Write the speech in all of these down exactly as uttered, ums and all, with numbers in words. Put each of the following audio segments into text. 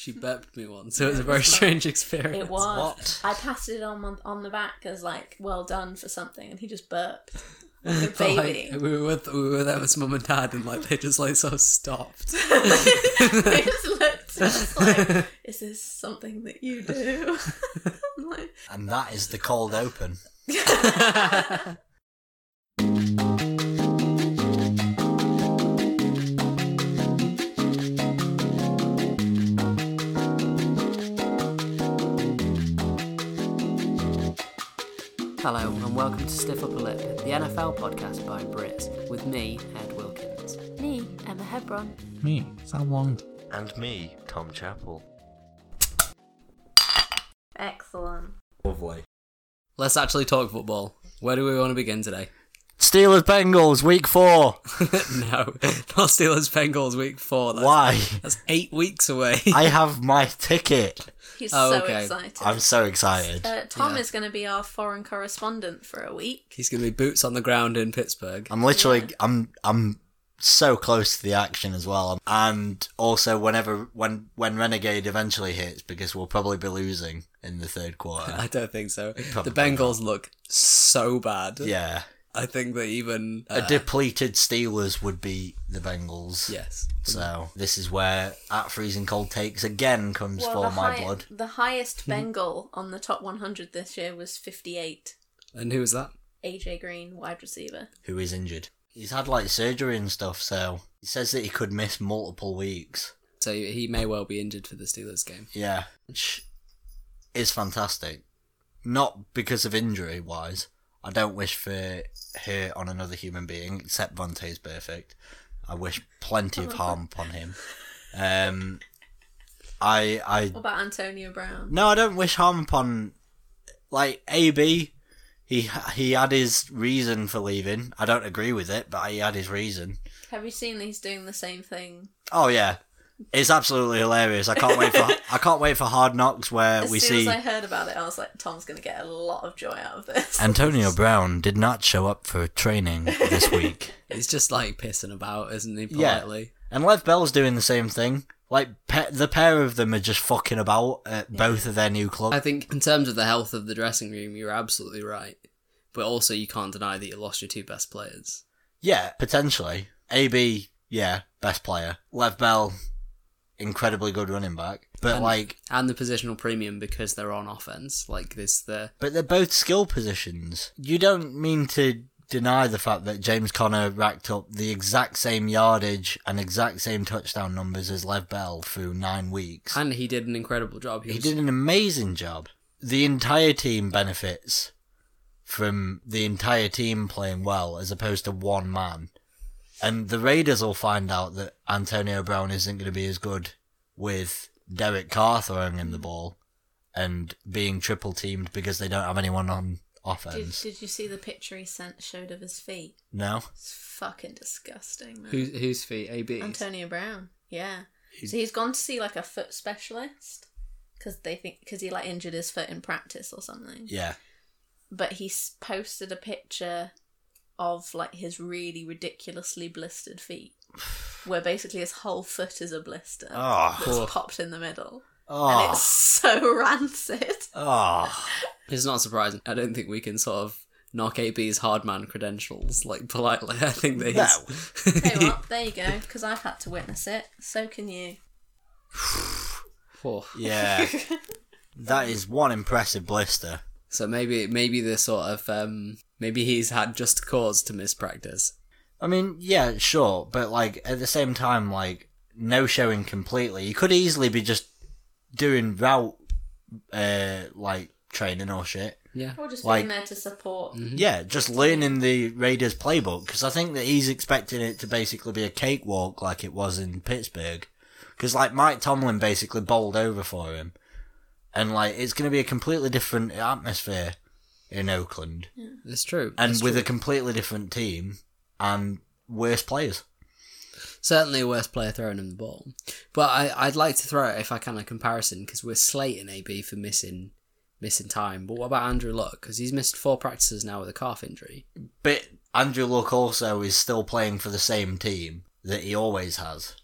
She burped me once, so it was a very strange experience. It was. What? I patted it on on the back as like, well done for something, and he just burped. Like a But, baby. like, we were with we were there with mum and dad, and like they just like sort of stopped. They just looked at us like, is this something that you do? I'm like, And that is the cold open. Hello, and welcome to Stiff Upper Lip, the N F L podcast by Brits, with me, Ed Wilkins. me, Emma Hebron. Me, Sam Long. And me, Tom Chappell. Excellent. Lovely. Let's actually talk football. Where do we want to begin today? Steelers Bengals, week four. No, not Steelers Bengals week four. That's, Why? That's eight weeks away. I have my ticket. He's Oh, so okay. excited. I'm so excited. Uh, Tom Yeah. is going to be our foreign correspondent for a week. He's going to be boots on the ground in Pittsburgh. I'm literally, Yeah. I'm, I'm so close to the action as well. And also, whenever, when, when Renegade eventually hits, because we'll probably be losing in the third quarter. I don't think so. Probably the Bengals look so bad. Yeah. I think that even... A Uh, depleted Steelers would be the Bengals. yes. So this is where at freezing cold takes again comes Well, for the, my high- blood. the highest Bengal on the top one hundred this year was fifty-eight. And who was that? A J Green, wide receiver. Who is injured? He's had like surgery and stuff, so he says that he could miss multiple weeks. So he may well be injured for the Steelers game. Yeah, which is fantastic. Not because of injury wise. I don't wish for hurt on another human being, except Vontae's perfect. I wish plenty of harm upon him. Um, I, I, What about Antonio Brown? no, I don't wish harm upon, like, A B. He he had his reason for leaving. I don't agree with it, but he had his reason. Have you seen that he's doing the same thing? Oh yeah, it's absolutely hilarious. I can't wait for I can't wait for Hard Knocks where As we soon see as I heard about it, I was like, Tom's going to get a lot of joy out of this. Antonio Brown did not show up for training this week. He's just like pissing about, isn't he, Yeah. politely? And Lev Bell's doing the same thing. Like, pe- the pair of them are just fucking about at both of their new clubs. I think in terms of the health of the dressing room, you're absolutely right. But also you can't deny that you lost your two best players. Yeah, potentially. A B, yeah, best player. Lev Bell, incredibly good running back. But, And- like, And the positional premium because they're on offense. Like this, the but they're both skill positions. You don't mean to deny the fact that James Conner racked up the exact same yardage and exact same touchdown numbers as Lev Bell through nine weeks. and he did an incredible job. He was- did an amazing job. The entire team benefits from the entire team playing well as opposed to one man. And the Raiders will find out that Antonio Brown isn't going to be as good with Derek Carr throwing him the ball and being triple teamed because they don't have anyone on Did, offense. did you see the picture he sent showed of his feet? No? It's fucking disgusting, man. Who's whose feet? A B. Antonio Brown, yeah. So he's gone to see like a foot specialist because they think because he like injured his foot in practice or something. Yeah. But he s- posted a picture of like his really ridiculously blistered feet, where basically his whole foot is a blister Oh. that's popped in the middle, and Oh. it's so rancid. Oh. It's not surprising. I don't think we can sort of knock A B's hard man credentials like politely. I think that he's... Hey, well, there you go. Because I've had to witness it. So can you. Oh. Yeah. That is one impressive blister. So maybe maybe the sort of um maybe he's had just cause to miss practice. I mean, yeah, sure, but like at the same time, like no showing completely. You could easily be just doing route, uh, like training or shit. Yeah. Or just Like- being there to support. Yeah, just learning the Raiders playbook because I think that he's expecting it to basically be a cakewalk like it was in Pittsburgh. Because like Mike Tomlin basically bowled over for him, and like it's going to be a completely different atmosphere in Oakland, It's true. and It's with true. a completely different team and worse players. Certainly a worse player throwing him the ball. But I, I'd like to throw it, if I can, a comparison, because we're slating A B for missing missing time. But what about Andrew Luck? Because he's missed four practices now with a calf injury. But Andrew Luck also is still playing for the same team that he always has.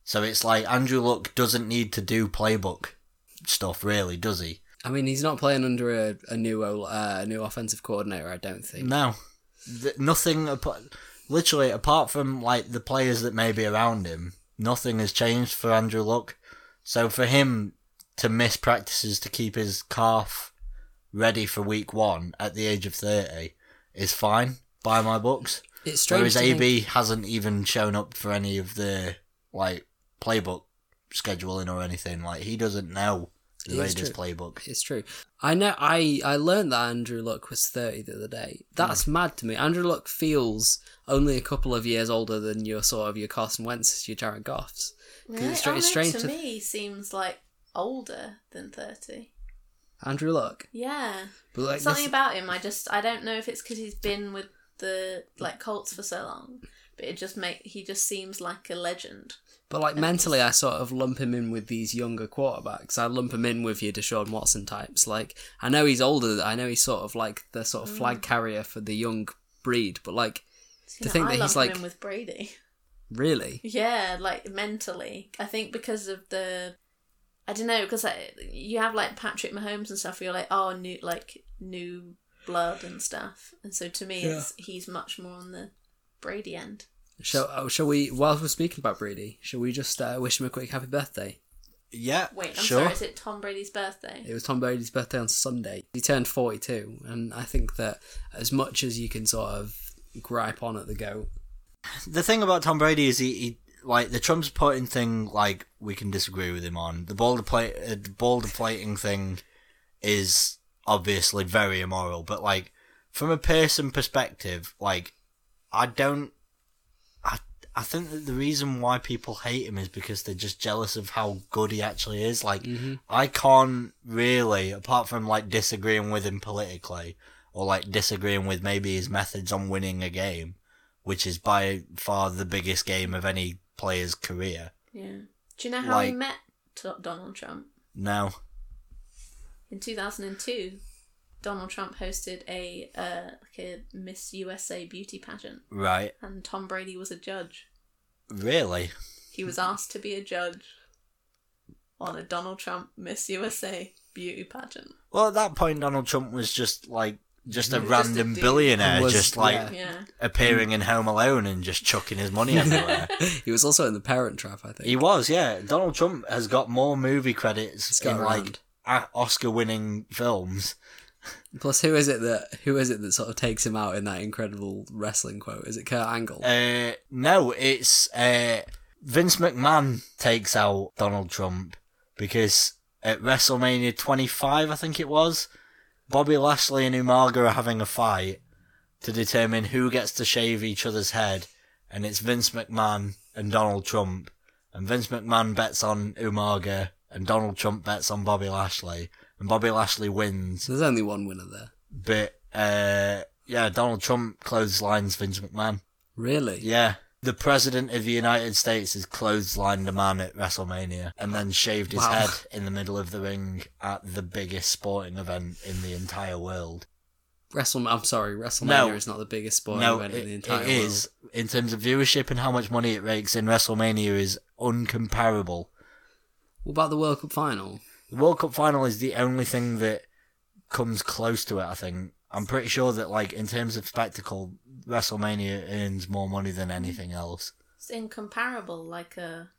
So it's like Andrew Luck doesn't need to do playbook stuff, really, does he? I mean, he's not playing under a, a new uh, a new offensive coordinator, I don't think. No. Th- nothing, apart, literally, apart from like the players that may be around him, nothing has changed for Andrew Luck. So for him to miss practices to keep his calf ready for week one at the age of thirty is fine by my books. It's strange. Whereas to A B think- hasn't even shown up for any of the like playbook scheduling or anything. Like he doesn't know the It is Raiders true. playbook. It's true. I know. I I learned that Andrew Luck was thirty the other day. That's mad to me. Andrew Luck feels only a couple of years older than your sort of your Carson Wentz's, your Jared Goffs. 'Cause Really? It's, stra- Oh, it's no, strange to to me, he seems like older than thirty. Andrew Luck. Yeah. But like Something this- about him, I just, I don't know if it's because he's been with the, like, Colts for so long, but it just make, he just seems like a legend. But like mentally, I sort of lump him in with these younger quarterbacks. I lump him in with your Deshaun Watson types. Like I know he's older. I know he's sort of like the sort of flag carrier for the young breed. But like You to know, think I that lump he's him like in with Brady. really. Yeah, like mentally. I think because of the, I don't know, because like, you have like Patrick Mahomes and stuff where you're like, oh, new, like new blood and stuff. And so to me, Yeah. it's, he's much more on the Brady end. Shall oh, shall we? While we're speaking about Brady, shall we just uh, wish him a quick happy birthday? Yeah, Wait, I'm sure. sorry, is it Tom Brady's birthday? It was Tom Brady's birthday on Sunday. He turned forty-two, and I think that as much as you can sort of gripe on at the goat, The thing about Tom Brady is he, he like the Trump supporting thing. Like we can disagree with him on the ball play, uh, ball deflating thing is obviously very immoral. But like from a person perspective, like I don't. I I think that the reason why people hate him is because they're just jealous of how good he actually is. Like I can't really, apart from like disagreeing with him politically or like disagreeing with maybe his methods on winning a game, which is by far the biggest game of any player's career. Yeah. Do you know how he Like- met T- Donald Trump? No. In two thousand two, Donald Trump hosted a uh, like a Miss U S A beauty pageant, Right. and Tom Brady was a judge. Really? He was asked to be a judge on a Donald Trump Miss U S A beauty pageant. Well, at that point, Donald Trump was just like, just a Just a random dude. billionaire, Was- just like yeah. Yeah. appearing in Home Alone and just chucking his money everywhere. he was also in The Parent Trap, I think. He was, yeah. Donald Trump has got more movie credits got in around. like a- Oscar-winning films. Plus, who is it that who is it that sort of takes him out in that incredible wrestling quote? Is it Kurt Angle? Uh, no, it's uh, Vince McMahon takes out Donald Trump because at WrestleMania twenty-five, I think it was, Bobby Lashley and Umaga are having a fight to determine who gets to shave each other's head, and it's Vince McMahon and Donald Trump, and Vince McMahon bets on Umaga, and Donald Trump bets on Bobby Lashley, and Bobby Lashley wins. There's only one winner there. But, uh, yeah, Donald Trump clotheslines Vince McMahon. Really? Yeah. The President of the United States has clotheslined a man at WrestleMania and then shaved his Wow. head in the middle of the ring at the biggest sporting event in the entire world. Wrestle. I'm sorry, WrestleMania No. is not the biggest sporting no, event it, in the entire it world. is. In terms of viewership and how much money it rakes in, WrestleMania is uncomparable. What about the World Cup final? The World Cup final is the only thing that comes close to it, I think. I'm pretty sure that, like, in terms of spectacle, WrestleMania earns more money than anything else. It's incomparable, like a...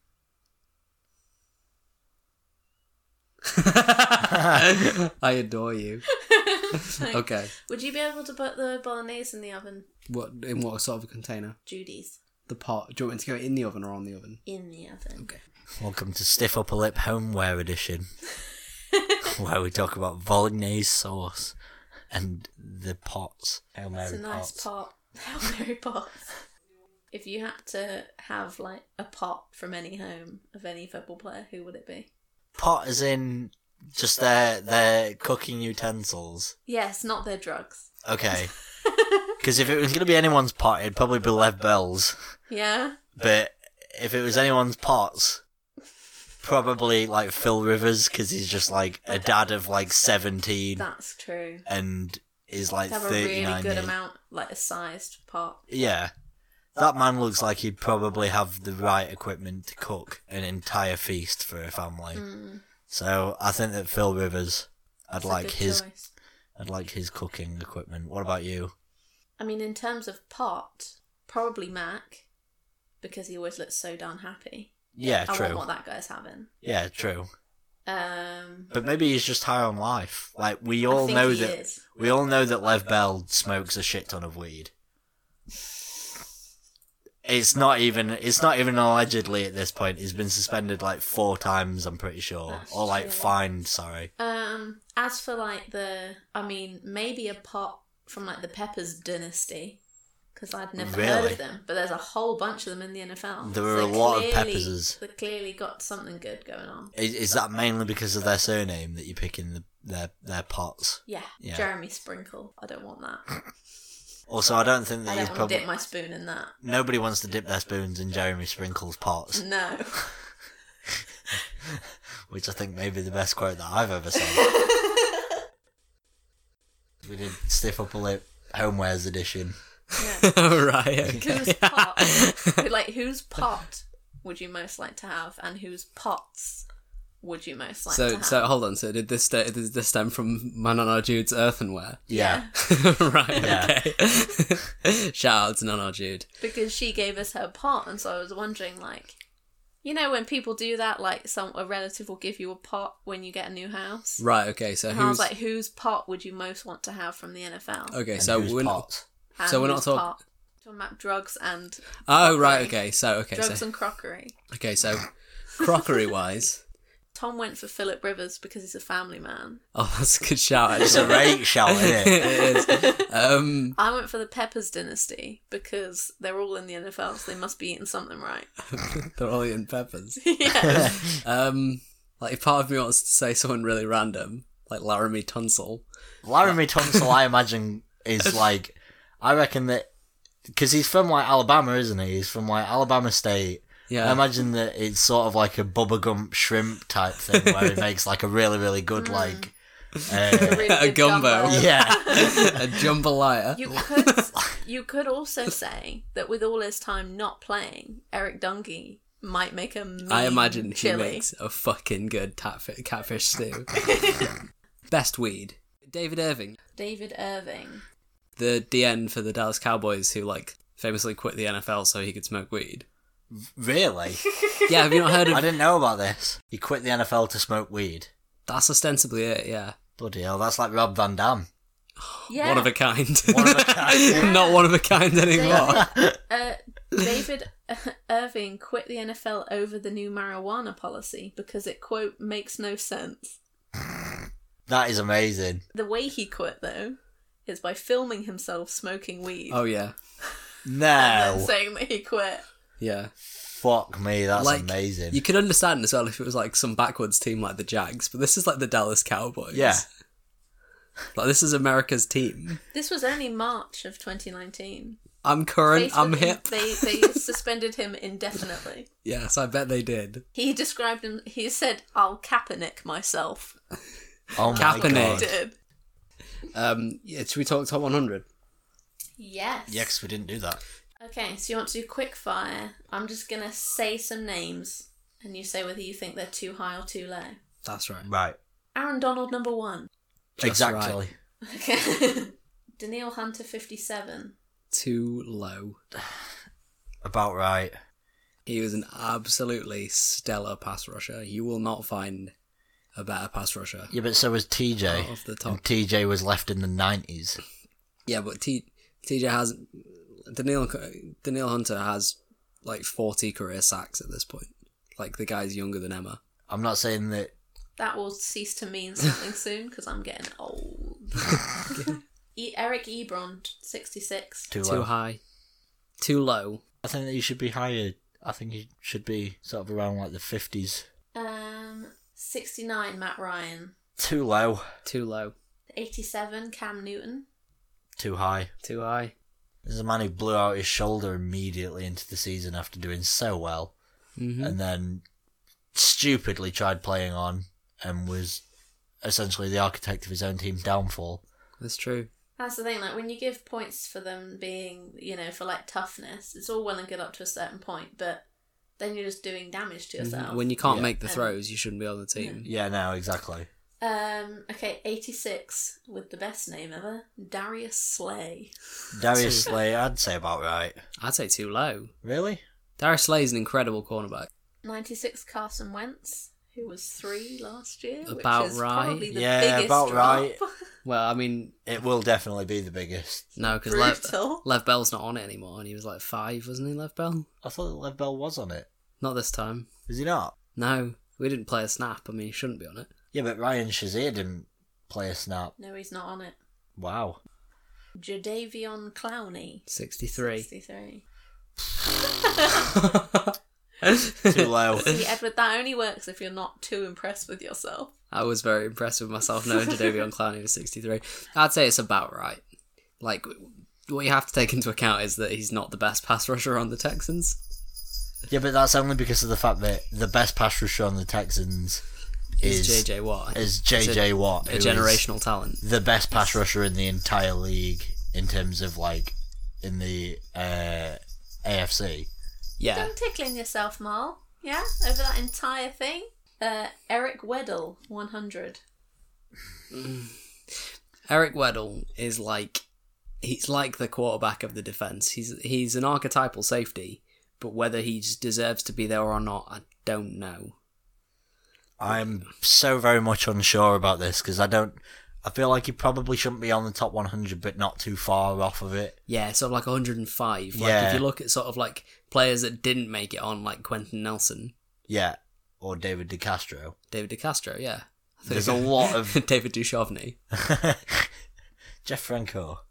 I adore you. Okay. Would you be able to put the bolognese in the oven? What in what sort of a container? Judy's. The pot. Do you want me to go in the oven or on the oven? In the oven. Okay. Welcome to Stiff Upper Lip Homeware Edition, where we talk about bolognese sauce and the pots. Hail It's Mary a nice pots. pot. Hail Mary pot. If you had to have, like, a pot from any home of any football player, who would it be? Pot as in just their their cooking utensils. Yes, not their drugs. Okay. Because if it was going to be anyone's pot, it'd probably be Lev Bell's. Yeah? But if it was anyone's pots, probably like Phil Rivers, because he's just like a dad of like seventeen That's true. and is like They have a really thirty-nine good years. amount, like a sized pot. Yeah. That man looks like he'd probably have the right equipment to cook an entire feast for a family. Mm. So I think that Phil Rivers, I'd That's a like good his, choice. I'd like his cooking equipment. What about you? I mean, in terms of pot, probably Mac, because he always looks so darn happy. Yeah, I true. want what that guy's having. Yeah, true. Um, But maybe he's just high on life. Like we I all think know he that. is. We all know that Lev Bell smokes a shit ton of weed. It's not even. It's not even allegedly at this point. He's been suspended like four times. I'm pretty sure, That's or like true. fined. Sorry. Um, as for like the, I mean, maybe a pot from like the Peppers dynasty, because I'd never heard Really? of them. But there's a whole bunch of them in the N F L. There were So a lot of clearly- Pepperses. They clearly got something good going on. Is, is that mainly because of their surname that you pick in the, their their pots? Yeah, Yeah. Jeremy Sprinkle. I don't want that. Also, I don't think that I he's don't want probably. to dip my spoon in that. Nobody wants to dip their spoons in Jeremy Sprinkle's pots, No. which I think may be the best quote that I've ever said. We did Stiff Upper Lip Homewares edition. Yeah. Oh, right. Okay. Whose pot? Like whose pot would you most like to have, and whose pots would you most like to So, have? so hold on. So, did this st- did this stem from Manana Jude's earthenware? Yeah. Right. Yeah. Okay. Shout out to Nana Jude. Because she gave us her pot, and so I was wondering, like, you know, when people do that, like, some a relative will give you a pot when you get a new house. Right. Okay. So And who's I was like, whose pot would you most want to have from the N F L? okay? And So whose we're not. pot? And so we're not whose talking- pot? Talking about drugs and Oh, right. crockery. Okay. So okay. drugs So and crockery. okay. So crockery wise. Tom went for Philip Rivers because he's a family man. Oh, that's a good shout. It's a Actually. great shout, isn't it? It is. Um, I went for the Peppers dynasty because they're all in the N F L, so they must be eating something right. they're all eating peppers. Yeah. Um, like if part of me wants to say someone really random, like Laramie Tunsil. Laramie Tunsil, I imagine, is like, I reckon that, because he's from like Alabama, isn't he? He's from like Alabama State. Yeah. I imagine that it's sort of like a Bubba Gump shrimp type thing where he makes like a really, really good, like, uh, Really A good gumbo. yeah. A jambalaya. You could you could also say that with all his time not playing, Eric Dungy might make a mean I imagine he chili. makes a fucking good tatfi- catfish stew. Best weed. David Irving, David Irving. the D N for the Dallas Cowboys, who like famously quit the N F L so he could smoke weed. Really? Yeah, have you not heard I of? didn't know about this. He quit the N F L to smoke weed. That's ostensibly it. Yeah, Bloody hell, that's like Rob Van Dam. Yeah. one of a kind. One of a kind. Not one of a kind anymore. David, uh, David Irving quit the N F L over the new marijuana policy because it, quote, makes no sense. That is amazing. The way he quit, though, is by filming himself smoking weed Oh yeah, and No. then saying that he quit. yeah. Fuck me, that's Like, amazing. You could understand as well if it was like some backwoods team like the Jags, but this is like the Dallas Cowboys. Yeah. Like this is America's team. This was only March of twenty nineteen. I'm current. I'm Facebook, hip. They, they suspended him indefinitely. Yes, I bet they did. He described him, he said, I'll Kaepernick myself. Oh my Kaepernick. god. Did. Um, yeah, should we talk top one hundred? Yes. Yeah, 'cause we didn't do that. Okay, so you want to do quick fire. I'm just going to say some names, and you say whether you think they're too high or too low. That's right. Right. Aaron Donald, number one. Just exactly. right. Okay. Daniil Hunter, fifty-seven. Too low. About right. He was an absolutely stellar pass rusher. You will not find a better pass rusher. Yeah, but so was T J. Out of the top. And T J was left in the nineties. Yeah, but T TJ has Daniil Daniil Hunter has like forty career sacks at this point. Like the guy's younger than Emma. I'm not saying that. That will cease to mean something soon, because I'm getting old. e- Eric Ebron, sixty-six. Too Too low. high. Too low. I think that he should be higher. I think he should be sort of around like the fifties. Um, sixty-nine, Matt Ryan. Too low. Too low. eighty-seven, Cam Newton. Too high. Too high. This is a man who blew out his shoulder immediately into the season after doing so well. Mm-hmm. And then stupidly tried playing on and was essentially the architect of his own team's downfall. That's true. That's the thing, like, when you give points for them being, you know, for, like, toughness, it's all well and good up to a certain point, but then you're just doing damage to yourself. When you can't Yeah. make the Um, throws, you shouldn't be on the team. Yeah, no, exactly. Um, okay, eighty-six, with the best name ever, Darius Slay. Darius Slay, I'd say about right. I'd say too low. Really? Darius Slay's an incredible cornerback. ninety-six, Carson Wentz, who was three last year, About which is right. probably the Yeah, biggest about drop. right. Well, I mean, It will definitely be the biggest. no, because Lev, Brutal. Lev Bell's not on it anymore, and he was like five, wasn't he, Lev Bell? I thought that Lev Bell was on it. Not this time. Is he not? No, we didn't play a snap. I mean, he shouldn't be on it. Yeah, but Ryan Shazier didn't play a snap. No, he's not on it. Wow. Jadavion Clowney, sixty-three. sixty-three. Too low. See, Edward, that only works if you're not too impressed with yourself. I was very impressed with myself knowing Jadavion Clowney was sixty-three. I'd say it's about right. Like, what you have to take into account is that he's not the best pass rusher on the Texans. Yeah, but that's only because of the fact that the best pass rusher on the Texans Is is J J Watt. is J J Watt, A who is generational talent. the best pass rusher in the entire league in terms of like in the uh, A F C. Yeah. Don't tickling yourself, Marl. Yeah, over that entire thing. Uh, Eric Weddle, one hundred. Eric Weddle is like, he's like the quarterback of the defense. He's he's an archetypal safety, but whether he deserves to be there or not, I don't know. I'm so very much unsure about this because I don't. I feel like he probably shouldn't be on the top one hundred, but not too far off of it. Yeah, sort of like one hundred and five. Like, Yeah. if you look at sort of like players that didn't make it on, like Quentin Nelson, Yeah, or David DeCastro. David DeCastro, yeah. I think- There's a lot of David Duchovny. Jeff Franco.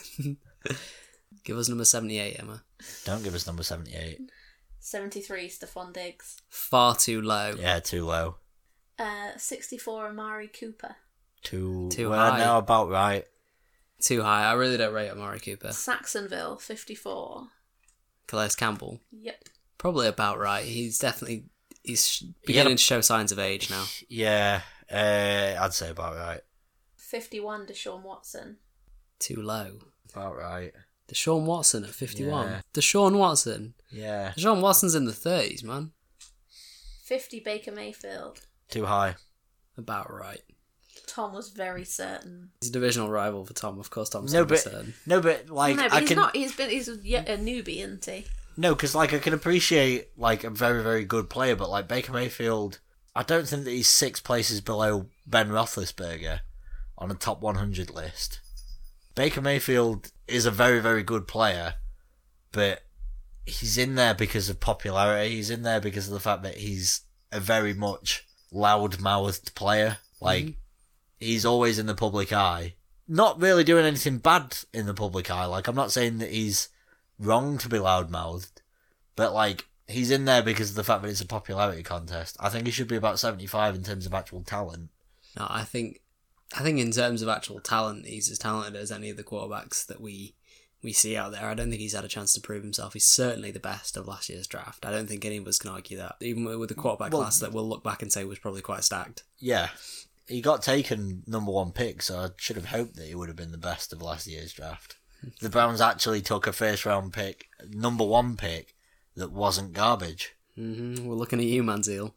Give us number seventy-eight, Emma. Don't give us number seventy-eight. seventy-three, Stephon Diggs. Far too low. Yeah, too low. Uh, sixty-four, Amari Cooper. Too Too well, high. no, about right. Too high. I really don't rate Amari Cooper. Saxonville, fifty-four. Calais Campbell. Yep. Probably about right. He's definitely he's beginning to show signs of age now. Yeah, uh, I'd say about right. fifty-one, Deshaun Watson. Too low. About right. Deshaun Watson at fifty-one. Yeah. Deshaun Watson. Yeah, Deshaun Watson's in the thirties, man. fifty, Baker Mayfield. too high. About right. Tom was very certain. He's a divisional rival for Tom, of course. Tom's No, no, but certain. no, but like no, but I he's can not. He's been. He's yet a newbie, isn't he? no, because like I can appreciate like a very very good player, but like Baker Mayfield, I don't think that he's six places below Ben Roethlisberger on a top one hundred list. Baker Mayfield is a very very good player, but he's in there because of popularity. He's in there because of the fact that he's a very much loud-mouthed player. Like Mm-hmm. he's always in the public eye. Not really doing anything bad in the public eye. Like I'm not saying that he's wrong to be loud-mouthed, but like he's in there because of the fact that it's a popularity contest. I think he should be about seventy-five in terms of actual talent. No, I think, I think in terms of actual talent, he's as talented as any of the quarterbacks that we we see out there. I don't think he's had a chance to prove himself. He's certainly the best of last year's draft. I don't think any of us can argue that, even with the quarterback Well- class that we'll look back and say was probably quite stacked. Yeah, he got taken number one pick, so I should have hoped that he would have been the best of last year's draft. The Browns actually took a first round pick, number one pick, that wasn't garbage. hmm We're looking at you, Manziel.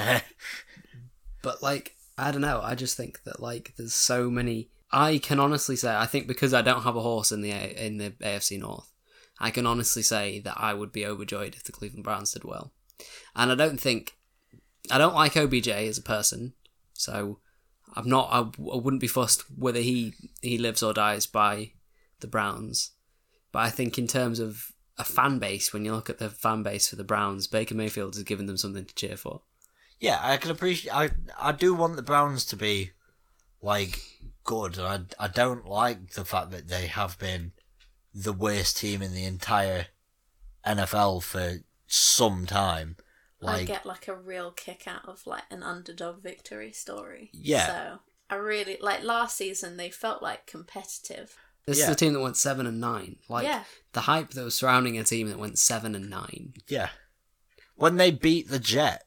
But like, I don't know. I just think that like there's so many. I can honestly say I think because I don't have a horse in the A- in the A F C North, I can honestly say that I would be overjoyed if the Cleveland Browns did well. And I don't think I don't like O B J as a person, so I'm not. I, I wouldn't be fussed whether he he lives or dies by the Browns. But I think in terms of a fan base, when you look at the fan base for the Browns, Baker Mayfield has given them something to cheer for. Yeah, I can appreciate. I I do want the Browns to be like good. I I don't like the fact that they have been the worst team in the entire N F L for some time. I Like get like a real kick out of like an underdog victory story. Yeah. So I really like last season. They felt like competitive. This Yeah. is a team that went seven and nine. Like Yeah. the hype that was surrounding a team that went seven and nine. yeah, when they beat the Jets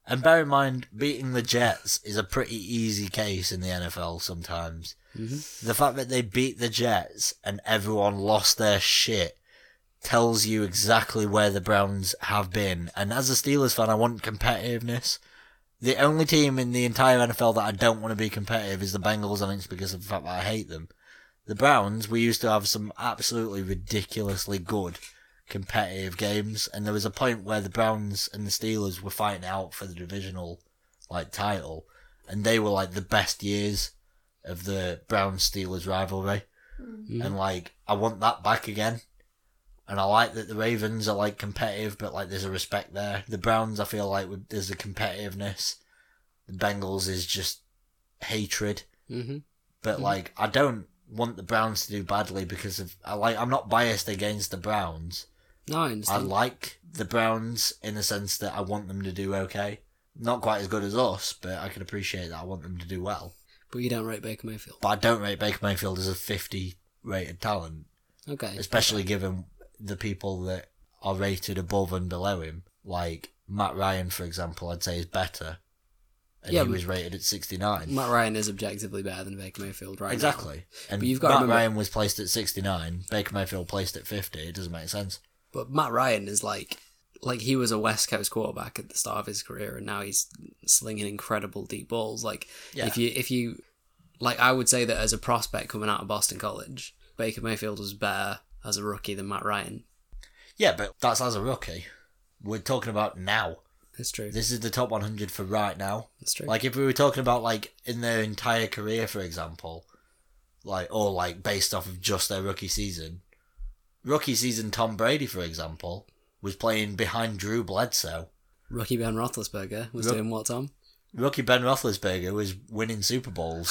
And bear in mind, beating the Jets is a pretty easy case in the N F L sometimes. Mm-hmm. The fact that they beat the Jets and everyone lost their shit tells you exactly where the Browns have been. And as a Steelers fan, I want competitiveness. The only team in the entire N F L that I don't want to be competitive is the Bengals, and it's because of the fact that I hate them. The Browns, we used to have some absolutely ridiculously good competitive games, and there was a point where the Browns and the Steelers were fighting out for the divisional like title, and they were like the best years of the Browns-Steelers rivalry. Mm-hmm. And like, I want that back again. And I like that the Ravens are like competitive, but like there's a respect there. The Browns, I feel like there's a competitiveness. The Bengals is just hatred. Mm-hmm. But Mm-hmm. like, I don't want the Browns to do badly because of I like. I'm not biased against the Browns. No, I I understand. like the Browns in the sense that I want them to do okay. Not quite as good as us, but I can appreciate that I want them to do well. But you don't rate Baker Mayfield. But I don't rate Baker Mayfield as a fifty rated talent, Okay. especially given the people that are rated above and below him. Like Matt Ryan, for example, I'd say is better. And Yeah, he but- was rated at sixty-nine. Matt Ryan is objectively better than Baker Mayfield right now. Exactly. And But you've got to Matt remember- Ryan was placed at sixty-nine. Baker Mayfield placed at fifty. It doesn't make sense. But Matt Ryan is like, like he was a West Coast quarterback at the start of his career, and now he's slinging incredible deep balls. Like Yeah. if you, if you, like I would say that as a prospect coming out of Boston College, Baker Mayfield was better as a rookie than Matt Ryan. Yeah, but that's as a rookie. We're talking about now. That's true. This is the top one hundred for right now. That's true. Like if we were talking about like in their entire career, for example, like or like based off of just their rookie season, rookie season Tom Brady, for example, was playing behind Drew Bledsoe. Rookie Ben Roethlisberger was Ro- doing what, Tom? Rookie Ben Roethlisberger was winning Super Bowls.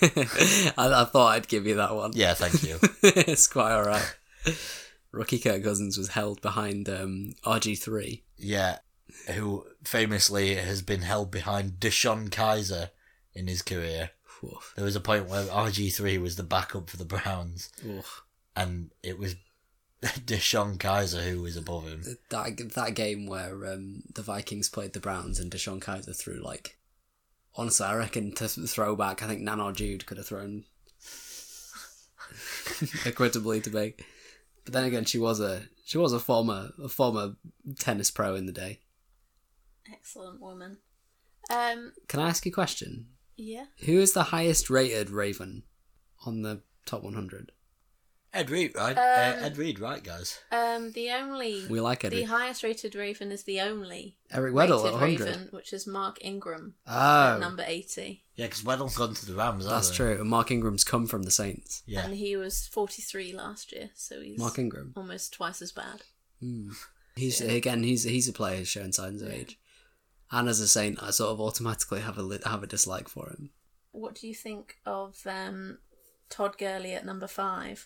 I, I thought I'd give you that one. Yeah, thank you. It's quite alright. Rookie Kirk Cousins was held behind um, R G three. Yeah, who famously has been held behind Deshaun Kaiser in his career. Oof. There was a point where R G three was the backup for the Browns, Oof. and it was Deshaun Kaiser who was above him. That that game where um, the Vikings played the Browns and Deshaun Kaiser threw like, honestly, I reckon to throw back, I think Nana Jude could have thrown equitably to me. But then again, she was a she was a former a former tennis pro in the day. Excellent woman. Um, Can I ask you a question? yeah. Who is the highest rated Raven on the top one hundred? Ed Reed, right? Um, uh, Ed Reed, right, guys? Um, the only We like the Eddie. highest rated Raven is the only Eric Weddle at rated one hundred. Raven, which is Mark Ingram at Oh, number eighty, Yeah, because Weddle's gone to the Rams, hasn't that's he? true. And Mark Ingram's come from the Saints. Yeah. and he was forty-three last year, so he's Mark Ingram. almost twice as bad. Hmm. He's again. He's he's a player who's showing signs of age. And as a Saint, I sort of automatically have a li- have a dislike for him. What do you think of um, Todd Gurley at number five?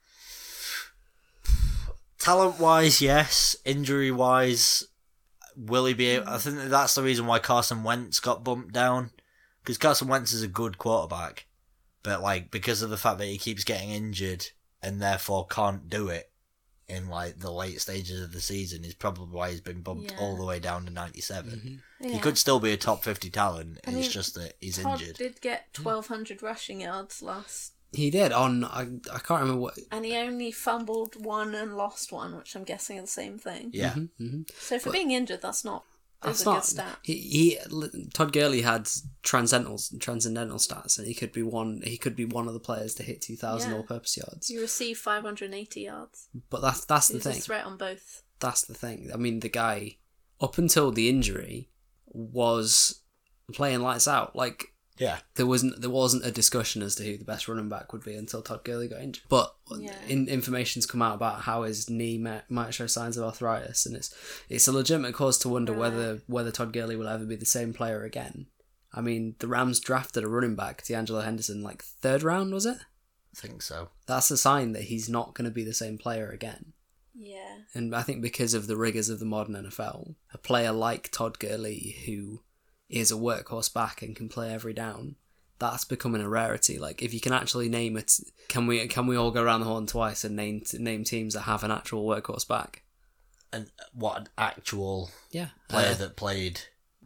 Talent-wise, yes. Injury-wise, will he be able... I think that that's the reason why Carson Wentz got bumped down. Because Carson Wentz is a good quarterback. But, like, because of the fact that he keeps getting injured and therefore can't do it in, like, the late stages of the season is probably why he's been bumped Yeah. all the way down to ninety-seven. Yeah. He could still be a top fifty talent. I It's mean, just that he's Todd injured. did get twelve hundred rushing yards last, He did on. I I can't remember what. and he only fumbled one and lost one, which I'm guessing are the same thing. Yeah. hmm So for being injured, that's not that's, That's a not. good stat. He, he Todd Gurley had transcendental transcendental stats, and he could be one. He could be one of the players to hit two thousand Yeah. all-purpose yards. You received five hundred eighty yards. But that's that's He the was a thing. threat on both. That's the thing. I mean, the guy up until the injury was playing lights out. Like Yeah. there wasn't there wasn't a discussion as to who the best running back would be until Todd Gurley got injured. But Yeah. in, information's come out about how his knee might, might show signs of arthritis, and it's it's a legitimate cause to wonder Right. whether whether Todd Gurley will ever be the same player again. I mean, the Rams drafted a running back, D'Angelo Henderson, like third round, was it? I think so. That's a sign that he's not going to be the same player again. Yeah. And I think because of the rigours of the modern N F L, a player like Todd Gurley, who is a workhorse back and can play every down, that's becoming a rarity. Like, if you can actually name it, can we can we all go around the horn twice and name name teams that have an actual workhorse back? And what an actual Yeah, player uh, that played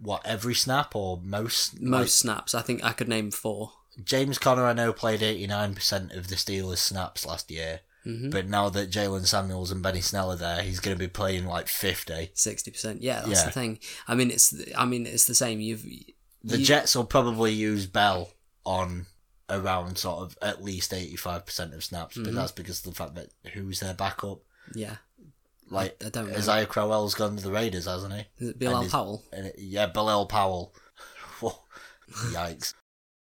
what, every snap or most? Most like, snaps. I think I could name four. James Conner, I know, played eighty-nine percent of the Steelers' snaps last year. Mm-hmm. But now that Jalen Samuels and Benny Snell are there, he's going to be playing like fifty. sixty percent. Yeah, that's Yeah. the thing. I mean, it's I mean, it's the same. You've The you, Jets will probably use Bell on around sort of at least eighty-five percent of snaps, Mhm. but that's because of the fact that who's their backup? Yeah. Like, I, I don't know. Isaiah Crowell's gone to the Raiders, hasn't he? Is it Bilal and his- Powell? And it, yeah, Bilal Powell. Whoa. Yikes.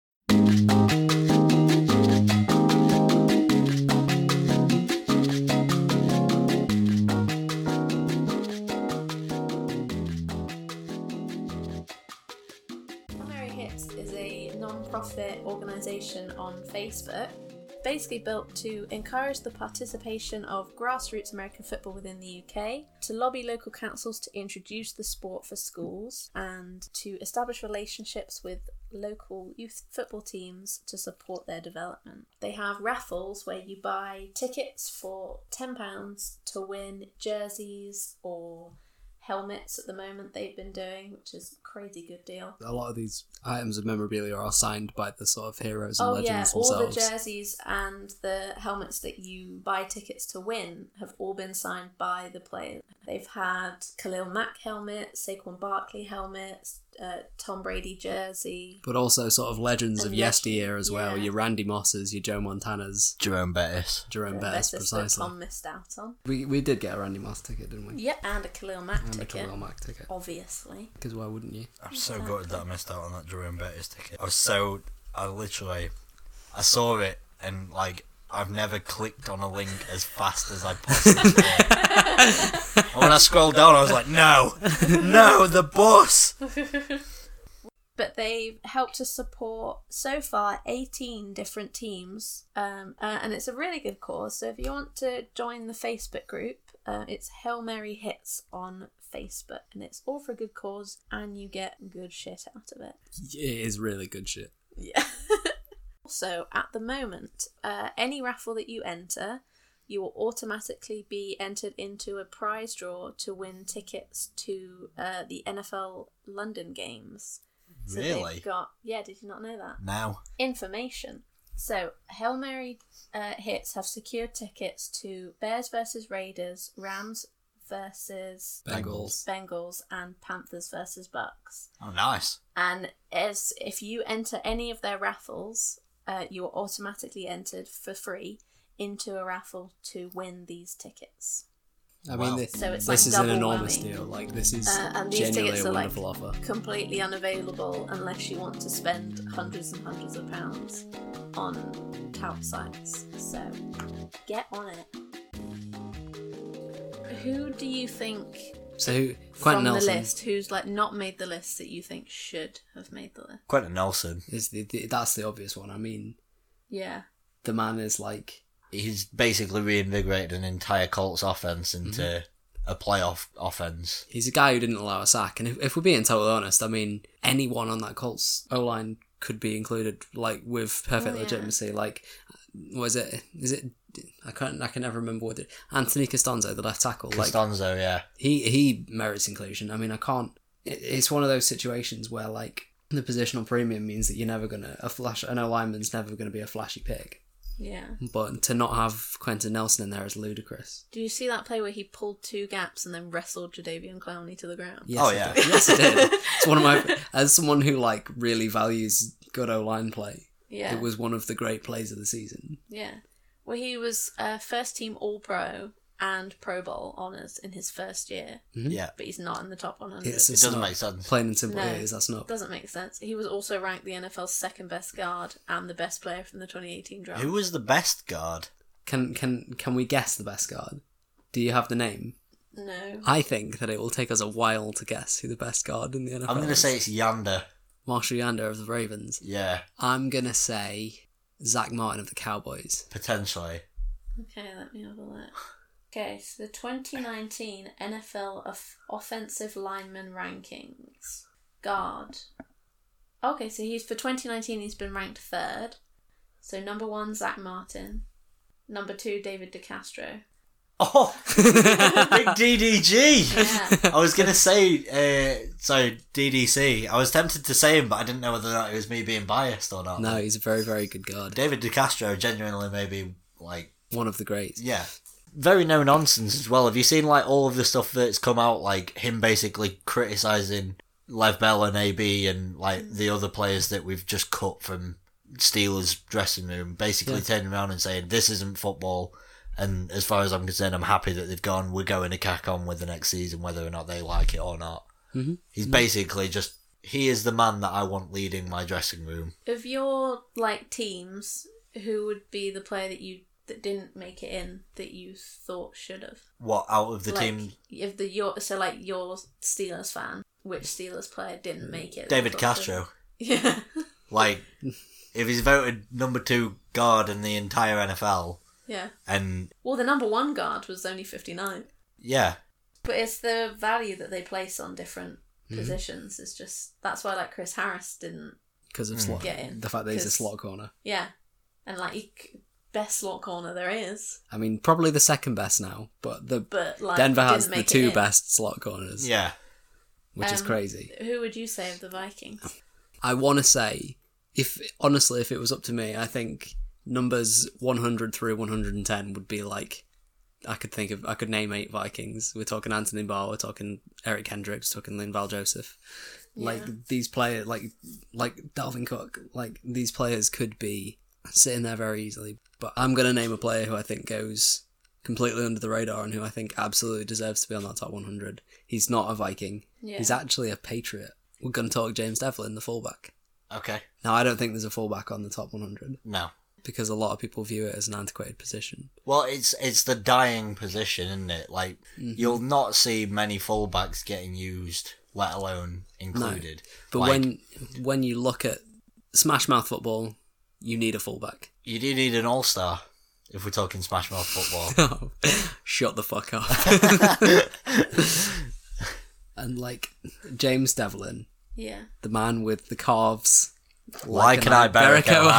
Mary Hits is a non-profit organisation on Facebook, basically built to encourage the participation of grassroots American football within the U K, to lobby local councils to introduce the sport for schools, and to establish relationships with local youth football teams to support their development. They have raffles where you buy tickets for ten pounds to win jerseys or helmets at the moment they've been doing, which is a crazy good deal. A lot of these items of memorabilia are signed by the sort of heroes and Oh yeah, legends all themselves. the jerseys and the helmets that you buy tickets to win have all been signed by the players. They've had Khalil Mack helmets, Saquon Barkley helmets, uh, Tom Brady jersey. But also sort of legends And of leg- yesteryear as well. yeah. Your Randy Mosses, your Joe Montanas, Jerome Bettis. Jerome the Bettis, Bettis that precisely. Tom missed out on. We we did get a Randy Moss ticket, didn't we? Yep, and a Khalil Mack And a ticket, Khalil Mack ticket. obviously. Because why wouldn't you? I'm so Exactly. gutted that I missed out on that Jerome Bettis ticket. I was so... I literally... I saw it and, like, I've never clicked on a link as fast as I possibly could. And when I scrolled down, I was like, no! No, the bus! But they've helped to support so far eighteen different teams, um, uh, and it's a really good cause. So if you want to join the Facebook group, uh, it's Hail Mary Hits on Facebook, and it's all for a good cause, and you get good shit out of it. It is really good shit. Yeah. So at the moment, uh, any raffle that you enter, you will automatically be entered into a prize draw to win tickets to uh, the N F L London games. So Really? they've got, yeah, did you not know that? Now. Information. So, Hail Mary uh, Hits have secured tickets to Bears versus Raiders, Rams versus Bengals. Bengals, and Panthers versus Bucks. Oh, nice. And as if you enter any of their raffles, uh, you are automatically entered for free into a raffle to win these tickets. I Wow. mean, this, So it's this like is an double enormous whammy. deal. Like, this is Uh, and these genuinely tickets a are like wonderful offer. completely unavailable unless you want to spend hundreds and hundreds of pounds on tout sites. So get on it. Who do you think So, who, from Quentin the Nelson list who's like not made the list that you think should have made the list? Quentin Nelson. is the, the that's the obvious one. I mean, Yeah. the man is like He's basically reinvigorated an entire Colts offense into Mm-hmm. a playoff offense. he's a guy who didn't allow a sack. And if, if we're being totally honest, I mean, anyone on that Colts O line could be included, like with perfect Oh, yeah. legitimacy. Like, was it? Is it? I can't. I can never remember what it. Anthony Costanzo, the left tackle. Like, Costanzo, yeah. he he merits inclusion. I mean, I can't. It, it's one of those situations where like the positional premium means that you're never gonna a flash. An O lineman's never gonna be a flashy pick. Yeah. But to not have Quentin Nelson in there is ludicrous. Do you see that play where he pulled two gaps and then wrestled Jadeveon Clowney to the ground? Yes, Oh, I yeah. did. Yes, I did. It's one of my as someone who like really values good O line play. Yeah. It was one of the great plays of the season. Yeah. Well, he was uh, first team All Pro and Pro Bowl honours in his first year, Yeah. but he's not in the top one hundred. It's, It it's doesn't not- make sense. Plain and simple, No. it is. That's not. Doesn't make sense. He was also ranked the N F L's second best guard and the best player from the twenty eighteen draft. Who was the best guard? Can can can we guess the best guard? Do you have the name? No. I think that it will take us a while to guess who the best guard in the N F L I'm going to is. say it's Yander. Marshall Yander of the Ravens. Yeah, I'm gonna say Zach Martin of the Cowboys. potentially. Okay, let me have a look. Okay, so the twenty nineteen N F L of Offensive Lineman Rankings. Guard. Okay, so he's for twenty nineteen he's been ranked third. So number one, Zach Martin. Number two, David DeCastro. Oh, big D D G. Yeah. I was gonna say, uh, sorry, D D C. I was tempted to say him, but I didn't know whether or not it was me being biased or not. No, he's a very, very good guard. David DeCastro genuinely maybe like One of the greats. yeah, very no nonsense as well. Have you seen like all of the stuff that's come out, like him basically criticising Lev Bell and A B and like the other players that we've just cut from Steelers dressing room, basically Yeah. turning around and saying this isn't football. And as far as I'm concerned, I'm happy that they've gone. We're going to cack on with the next season, whether or not they like it or not. Mm-hmm. He's basically just, he is the man that I want leading my dressing room. Of your like teams, who would be the player that you that didn't make it in that you thought should have? What, out of the like, team? If the your so like your Steelers fan, which Steelers player didn't make it? David that you thought should Castro. have? Yeah. Like, if he's voted number two guard in the entire N F L, Yeah. and Well, the number one guard was only fifty-nine. yeah, But it's the value that they place on different positions. It's just that's why like Chris Harris didn't. Because of slot. Get in, The fact that he's a 'cause- slot corner. Yeah, and like he c- best slot corner there is, I mean, probably the second best now, but the but like Denver didn't has the make it two in. best slot corners, yeah. which is Um, crazy. Who would you say of the Vikings? I want to say, if honestly, if it was up to me, I think numbers one hundred through one hundred ten would be like, I could think of, I could name eight Vikings. We're talking Anthony Barr, we're talking Eric Kendricks, talking Linval Joseph. Like Yeah. these players, like like Dalvin Cook, like these players could be sitting there very easily. But I'm gonna name a player who I think goes completely under the radar and who I think absolutely deserves to be on that top one hundred. He's not a Viking. Yeah. He's actually a Patriot. We're gonna talk James Devlin, the fullback. Okay. Now, I don't think there's a fullback on the top one hundred No. because a lot of people view it as an antiquated position. Well, it's it's the dying position, isn't it? Like, you'll not see many fullbacks getting used, let alone included. But Like, when when you look at Smash Mouth football, you need a fullback. you do need an all-star, if we're talking Smash Mouth football. Shut the fuck up. And like James Devlin, Yeah. the man with the calves. Like an an Iberico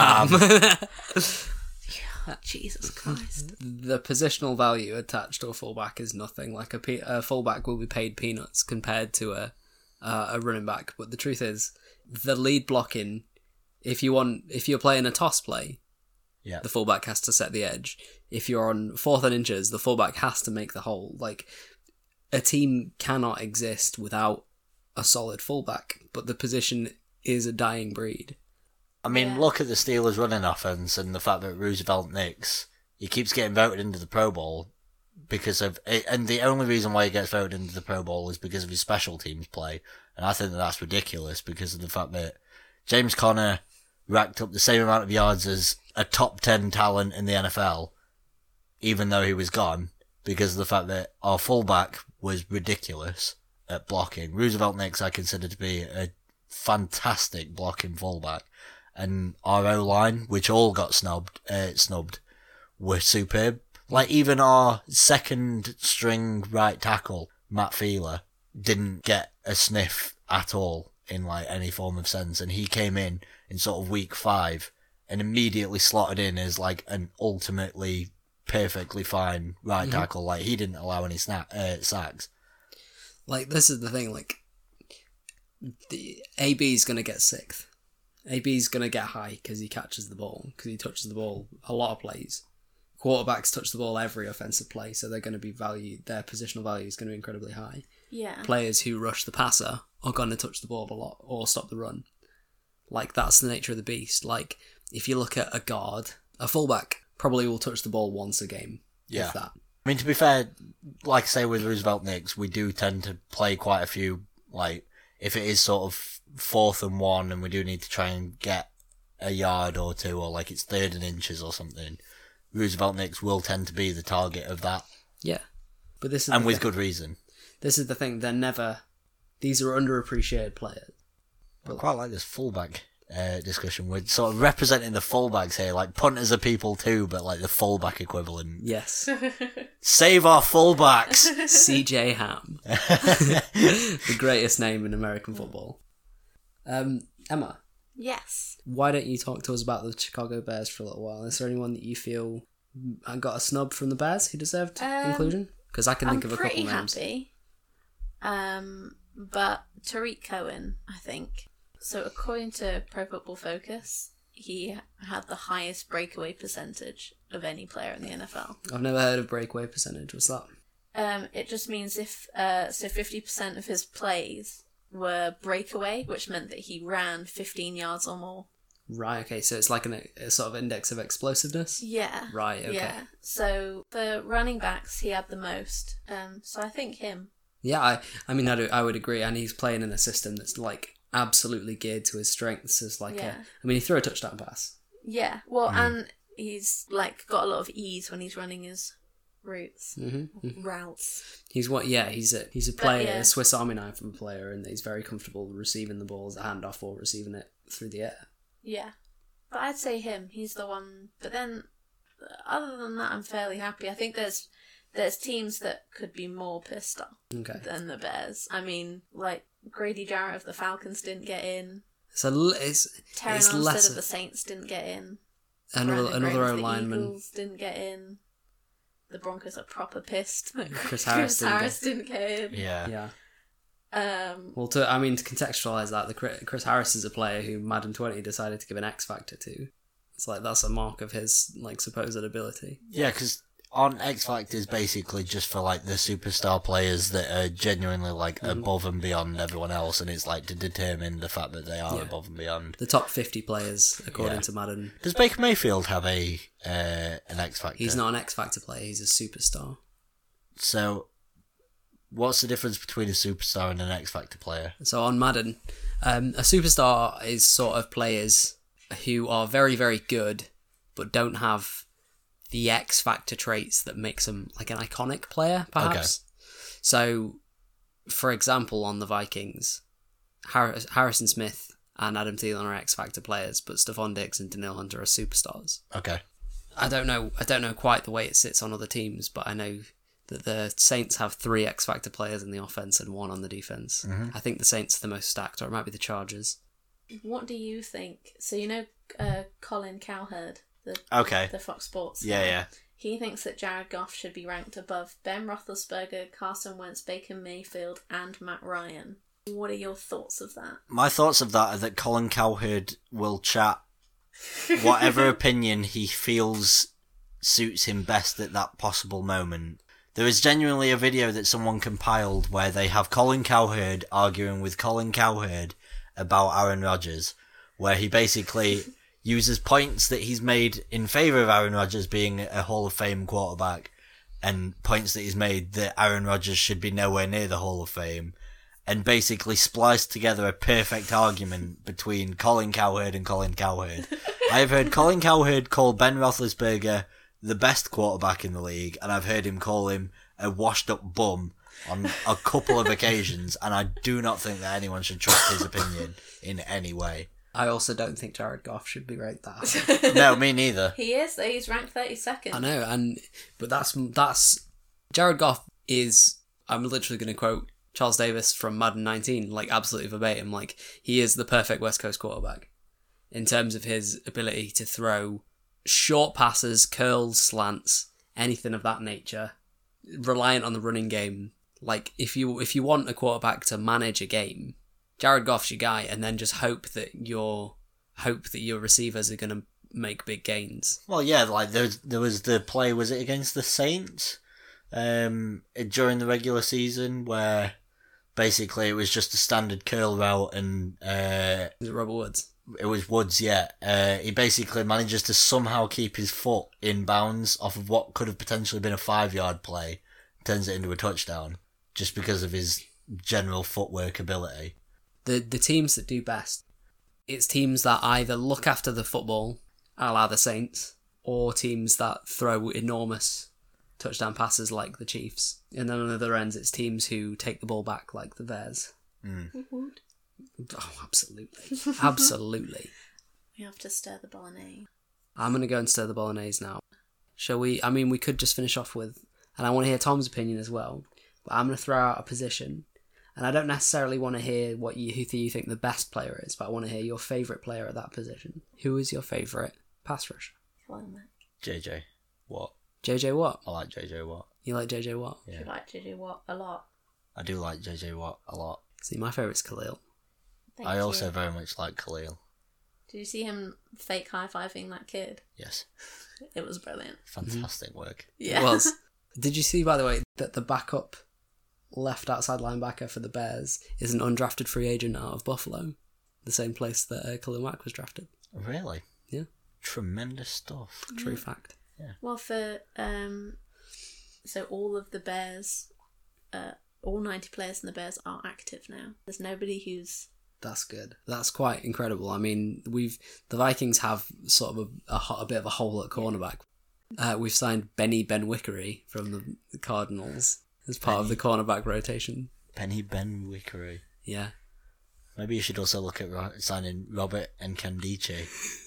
ham. Jesus Christ. The positional value attached to a fullback is nothing. Like a, pe- a fullback will be paid peanuts compared to a uh, a running back. But the truth is, the lead blocking, if you want, if you're playing a toss play, Yeah. the fullback has to set the edge. If you're on fourth and inches, the fullback has to make the hole. Like, a team cannot exist without a solid fullback, but the position is a dying breed. I mean, Yeah. look at the Steelers' running offense and the fact that Roosevelt Nix, he keeps getting voted into the Pro Bowl because of, and the only reason why he gets voted into the Pro Bowl is because of his special teams play, and I think that that's ridiculous because of the fact that James Conner racked up the same amount of yards as a top ten talent in the N F L, even though he was gone, because of the fact that our fullback was ridiculous at blocking. Roosevelt Nix I consider to be a fantastic blocking fullback, and our O-line, which all got snubbed, uh, snubbed, were superb. Like, even our second string right tackle, Matt Feeler, didn't get a sniff at all in like any form of sense, and he came in in sort of week five and immediately slotted in as like an ultimately perfectly fine right Mm-hmm. tackle. Like, he didn't allow any snap, uh, sacks. Like, this is the thing, like, the A B's going to get sixth. A B's going to get high because he catches the ball, because he touches the ball a lot of plays. Quarterbacks touch the ball every offensive play, so they're going to be valued, their positional value is going to be incredibly high. Yeah. Players who rush the passer are going to touch the ball a lot or stop the run. Like, that's the nature of the beast. Like, if you look at a guard, a fullback probably will touch the ball once a game. Yeah. If that. I mean, to be fair, like I say with Roosevelt Nix, we do tend to play quite a few, like, if it is sort of fourth and one and we do need to try and get a yard or two, or like it's third and inches or something, Roosevelt Nix will tend to be the target of that, Yeah. But this is and the with thing. good reason. This is the thing, they're never... These are underappreciated players. I quite like this fullback uh, discussion. We're sort of representing the fullbacks here, like punters are people too, but like the fullback equivalent. Yes. Save our fullbacks! C J Ham. The greatest name in American football. Um, Emma, Yes. why don't you talk to us about the Chicago Bears for a little while? Is there anyone that you feel and got a snub from the Bears who deserved Um, inclusion? Because I can think I'm of a couple pretty names. happy. Um, but Tariq Cohen, I think. So according to Pro Football Focus, he had the highest breakaway percentage of any player in the N F L. I've never heard of breakaway percentage. What's that? Um, it just means if uh, so fifty percent of his plays were breakaway, which meant that he ran fifteen yards or more. Right, okay, so it's like an, a sort of index of explosiveness? Yeah. Right, okay. Yeah. So for running backs, he had the most. Um, so I think him. Yeah, I, I mean, I, do, I would agree, and he's playing in a system that's, like, absolutely geared to his strengths as, like, Yeah. a... I mean, he threw a touchdown pass. Yeah. Well, and he's like got a lot of ease when he's running his routes. Mm-hmm. Routes. He's what? Yeah, he's a he's a player, yeah. a Swiss Army knife of a player, and he's very comfortable receiving the ball as a handoff or receiving it through the air. Yeah. But I'd say him. He's the one. But then, other than that, I'm fairly happy. I think there's there's teams that could be more pissed off Okay, than the Bears. I mean, like Grady Jarrett of the Falcons didn't get in. so l- it's Terran it's Armstead less of the Saints didn't get in. another Brandon another Graham O of the lineman. Eagles didn't get in. The Broncos are proper pissed. Chris Harris didn't Harris didn't get in. Yeah. Yeah. Um, Well, to I mean to contextualize that, the Chris Chris Harris is a player who Madden twenty decided to give an X factor to. It's like that's a mark of his like supposed ability. Yeah, because on X Factor is basically just for like the superstar players that are genuinely like Mm-hmm. above and beyond everyone else, and it's like to determine the fact that they are Yeah. above and beyond. The top fifty players according Yeah. to Madden. Does Baker Mayfield have a uh, an X Factor? He's not an X factor player. He's a superstar. So, what's the difference between a superstar and an X Factor player? So on Madden, um, a superstar is sort of players who are very, very good, but don't have the X factor traits that makes them like an iconic player, perhaps. So, for example, on the Vikings, Har- Harrison Smith and Adam Thielen are X factor players, but Stephon Diggs and Daniil Hunter are superstars. Okay. I don't know. I don't know quite the way it sits on other teams, but I know that the Saints have three X Factor players in the offense and one on the defense. Mm-hmm. I think the Saints are the most stacked, or it might be the Chargers. what do you think? So you know uh, Colin Cowherd, the Okay. the Fox Sports. Yeah, guy? yeah. He thinks that Jared Goff should be ranked above Ben Roethlisberger, Carson Wentz, Baker Mayfield, and Matt Ryan. What are your thoughts of that? My thoughts of that are that Colin Cowherd will chat whatever opinion he feels suits him best at that possible moment. There is genuinely a video that someone compiled where they have Colin Cowherd arguing with Colin Cowherd about Aaron Rodgers, where he basically uses points that he's made in favour of Aaron Rodgers being a Hall of Fame quarterback and points that he's made that Aaron Rodgers should be nowhere near the Hall of Fame, and basically spliced together a perfect argument between Colin Cowherd and Colin Cowherd. I have heard Colin Cowherd call Ben Roethlisberger the best quarterback in the league, and I've heard him call him a washed-up bum on a couple of occasions, and I do not think that anyone should trust his opinion in any way. I also don't think Jared Goff should be ranked that high. No, me neither. He is. though. He's ranked thirty-second. I know, and but that's that's Jared Goff is. I'm literally going to quote Charles Davis from Madden nineteen, like absolutely verbatim. Like he is the perfect West Coast quarterback in terms of his ability to throw short passes, curls, slants, anything of that nature, reliant on the running game. Like if you if you want a quarterback to manage a game, Jared Goff's your guy, and then just hope that your hope that your receivers are going to make big gains. Well, yeah, like there, there was the play, was it against the Saints, um, during the regular season, where basically it was just a standard curl route, and uh, Is it Robert Woods? it was Woods, yeah. Uh, he basically manages to somehow keep his foot in bounds off of what could have potentially been a five-yard play, turns it into a touchdown, just because of his general footwork ability. The the teams that do best, it's teams that either look after the football, a la the Saints, or teams that throw enormous touchdown passes like the Chiefs. And then on the other ends, it's teams who take the ball back like the Bears. Mm. Oh, absolutely. Absolutely. We have to stir the bolognese. I'm going to go and stir the bolognese now. Shall we? I mean, we could just finish off with, and I want to hear Tom's opinion as well, but I'm going to throw out a position. And I don't necessarily want to hear what you who you think the best player is, but I want to hear your favourite player at that position. Who is your favourite pass rusher? Come on, Mac. J J. Watt. J J Watt. I like J J Watt. You like J J Watt? Yeah. You like J J Watt a lot. I do like J J Watt a lot. See, my favourite's Khalil. Thank I you. also very much like Khalil. Did you see him fake high-fiving that kid? Yes. It was brilliant. Fantastic work. Yeah. It was. Did you see, by the way, that the backup left outside linebacker for the Bears is an undrafted free agent out of Buffalo? The same place that uh, Khalil Mack was drafted. Really? Yeah. Tremendous stuff. True fact. Well, for um, so all of the Bears, uh, all ninety players in the Bears are active now. There's nobody who's That's good. That's quite incredible. I mean, we've the Vikings have sort of a, a, ho- a bit of a hole at cornerback. Uh, we've signed Benny Benwickery from the, the Cardinals as part of the cornerback rotation. Penny Benwickery. Yeah. Maybe you should also look at ro- signing Robert Nkemdiche,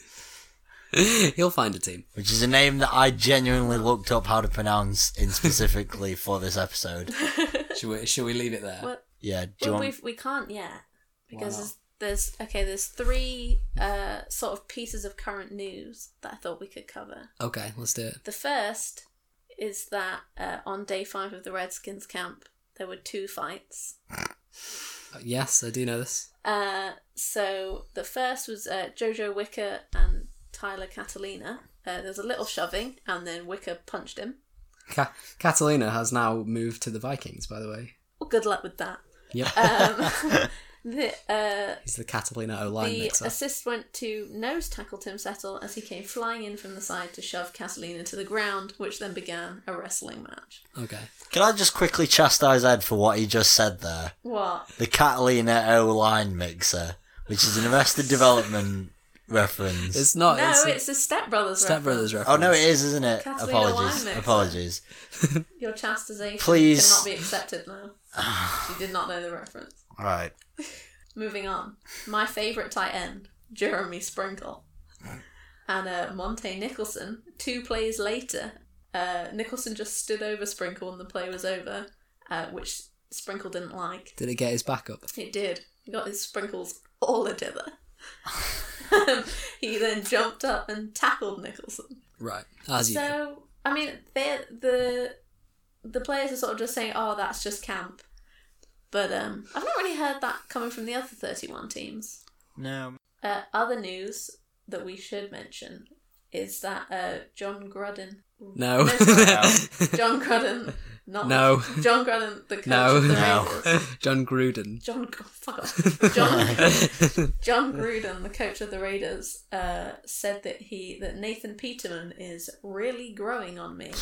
He'll find a team. which is a name that I genuinely looked up how to pronounce in specifically for this episode. Should we, should we leave it there? well, Yeah, do you well want... we've, we can't yet because Wow. there's, there's okay there's three uh sort of pieces of current news that I thought we could cover. Okay, let's do it. The first is that uh, on day five of the Redskins camp there were two fights. Uh, yes, I do know this. Uh, so the first was uh, Jojo Wicker and Tyler Catalina. Uh, there was a little shoving, and then Wicker punched him. Ca- Catalina has now moved to the Vikings, by the way. Well, good luck with that. Yep. Um, the uh, He's the Catalina O-line the mixer. assist went to nose tackle Tim Settle as he came flying in from the side to shove Catalina to the ground, which then began a wrestling match. Okay. Can I just quickly chastise Ed for what he just said there? What? The Catalina O-line mixer, which is an Arrested Development reference. It's not. no, it's, it's, a Step Brothers Step Brothers reference. Oh, reference. no, it is, isn't it? Catalina Apologies. wine mixer. Apologies. Your chastisation Please. cannot be accepted now. You did not know the reference. Right. Moving on. My favourite tight end, Jeremy Sprinkle. And uh, Monte Nicholson, two plays later, uh, Nicholson just stood over Sprinkle when the play was over, uh, which Sprinkle didn't like. Did it get his back up? It did. He got his sprinkles all together. He then jumped up and tackled Nicholson. Right. As you do. So, I mean, they the the players are sort of just saying, "Oh, that's just camp," but um, I've not really heard that coming from the other thirty-one teams. No. Uh, other news that we should mention is that uh, John Gruden. No. sorry, John Gruden. Not No. John Gruden, the coach No. of the No. Raiders. John Gruden. John, fuck off. John, John Gruden, the coach of the Raiders, uh, said that he that Nathan Peterman is really growing on me,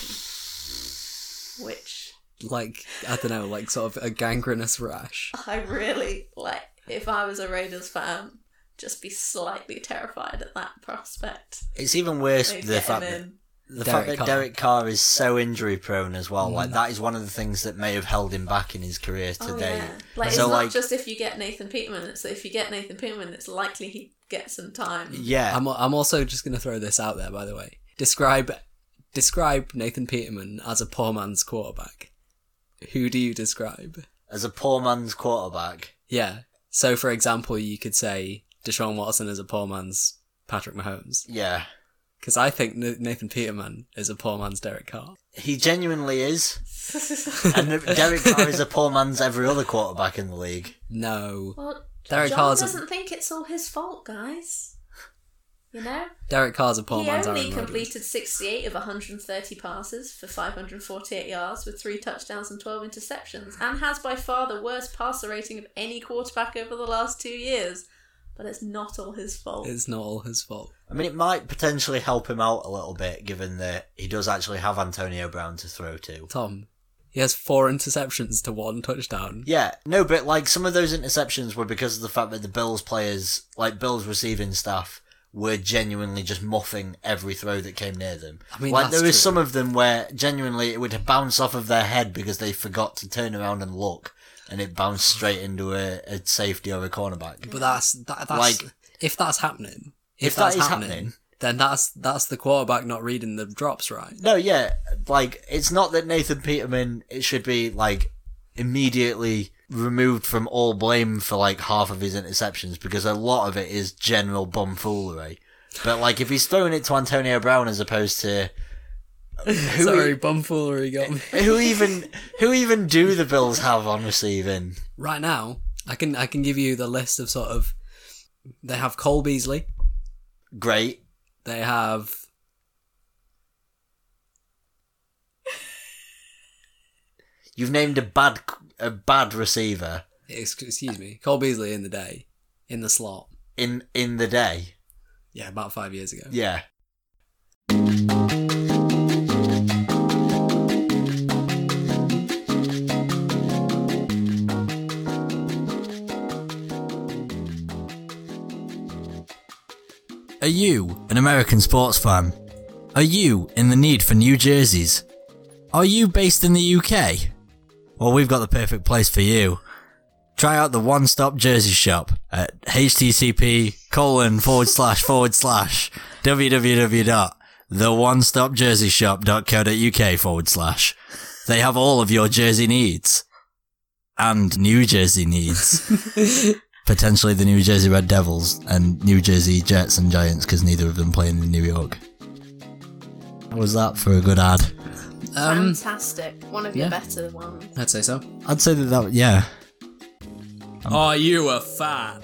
which Like, I don't know, like sort of a gangrenous rash. I really like. If I was a Raiders fan, just be slightly terrified at that prospect. It's even worse Maybe the get fact him that in. the Derek fact that Carr. Derek Carr is so injury prone as well. Like that is one of the things that may have held him back in his career to Oh, date. yeah. Like, So, it's like- not just if you get Nathan Peterman, it's that if you get Nathan Peterman, it's likely he gets some time. Yeah. I'm, I'm also just going to throw this out there, by the way. Describe describe Nathan Peterman as a poor man's quarterback. Who do you describe? As a poor man's quarterback. Yeah. So, for example, you could say Deshaun Watson is a poor man's Patrick Mahomes. Yeah. Because I think N- Nathan Peterman is a poor man's Derek Carr. He genuinely is. And Derek Carr is a poor man's every other quarterback in the league. No. Well, Derek John Carr's a- doesn't think it's all his fault, guys. You know? Derek Carr's a poor He man's only Aaron Rodgers. completed sixty-eight of one hundred thirty passes for five hundred forty-eight yards with three touchdowns and twelve interceptions, and has by far the worst passer rating of any quarterback over the last two years. But it's not all his fault. It's not all his fault. I mean, it might potentially help him out a little bit, given that he does actually have Antonio Brown to throw to. Tom, he has four interceptions to one touchdown. Yeah, no, but like some of those interceptions were because of the fact that the Bills players, like Bills receiving staff, were genuinely just muffing every throw that came near them. I mean, like that's there was true. some of them where genuinely it would bounce off of their head because they forgot to turn around and look, and it bounced straight into a, a safety or a cornerback. But that's that, that's Like- if that's happening. If, If that that's is happening, happening- then that's that's the quarterback not reading the drops right. No, yeah, like it's not that Nathan Peterman it should be like immediately removed from all blame for like half of his interceptions because a lot of it is general bumfoolery. But like if he's throwing it to Antonio Brown as opposed to Who, Sorry, bumfoolery got me. who even who even do the Bills have on receiving? Right now, I can I can give you the list of sort of. They have Cole Beasley. Great. They have. You've named a bad a bad receiver Excuse me, Cole Beasley in the day, in the slot. in in the day. Yeah, about five years ago. Yeah. Are you an American sports fan? Are you in the need for new jerseys? Are you based in the U K? Well, we've got the perfect place for you. Try out the One Stop Jersey Shop at http colon forward slash forward slash www dot the one stop jersey shop dot co dot uk forward slash. They have all of your jersey needs. And New Jersey needs. Potentially the New Jersey Red Devils and New Jersey Jets and Giants, because neither of them play in New York. How was that for a good ad? Um, Fantastic. One of your yeah. better ones. I'd say so. I'd say that that, yeah. Are you a fan?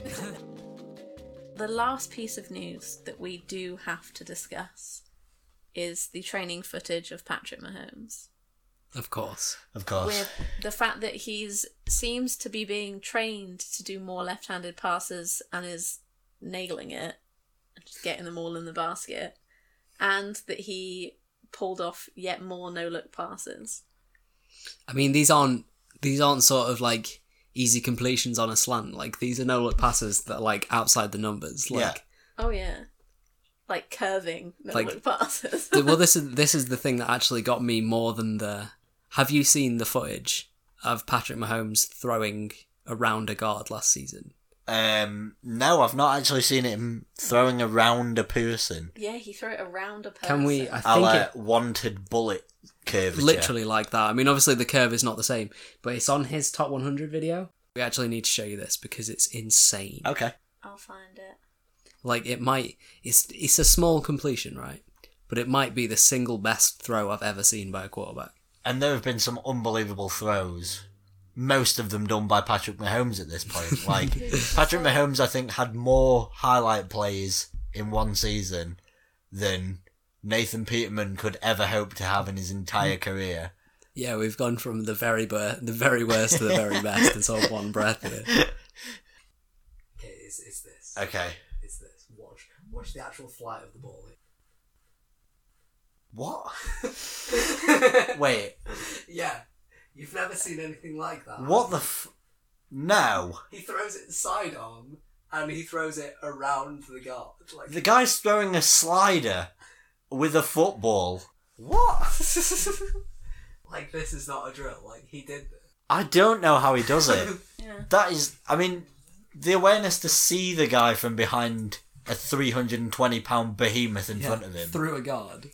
The last piece of news that we do have to discuss is the training footage of Patrick Mahomes. Of course. Of course. With the fact that he's seems to be being trained to do more left-handed passes and is nailing it, just getting them all in the basket, and that he pulled off yet more no-look passes. I mean, these aren't these aren't sort of like easy completions on a slant. Like, these are no-look passes that are like outside the numbers. Like, Yeah. Oh yeah, like curving no-look Like- passes. the- well, this is this is the thing that actually got me more than the. Have you seen the footage of Patrick Mahomes throwing around a guard last season? Um, no, I've not actually seen him throwing around a person. Yeah, he threw it around a person. Can we? I A think la it, wanted bullet curvature. literally like that. I mean, obviously the curve is not the same, but it's on his top one hundred video. We actually need to show you this because it's insane. Okay. I'll find it. Like, it might... It's it's a small completion, right? But it might be the single best throw I've ever seen by a quarterback. And there have been some unbelievable throws. Most of them done by Patrick Mahomes at this point. Like, Patrick Mahomes, I think, had more highlight plays in one season than Nathan Peterman could ever hope to have in his entire career. Yeah, we've gone from the very bur- the very worst to the very best in sort of one breath here. Okay, it's, it's this. Okay. It's this. Watch, watch the actual flight of the ball. What? Wait. Yeah, you've never seen anything like that. What the f... No. He throws it sidearm, and he throws it around the guard. Like, The guy's throwing a slider with a football. What? like this is not a drill. Like, he did this. I don't know how he does it. Yeah. That is... I mean, the awareness to see the guy from behind a three hundred twenty pound behemoth in front of him. Through a guard.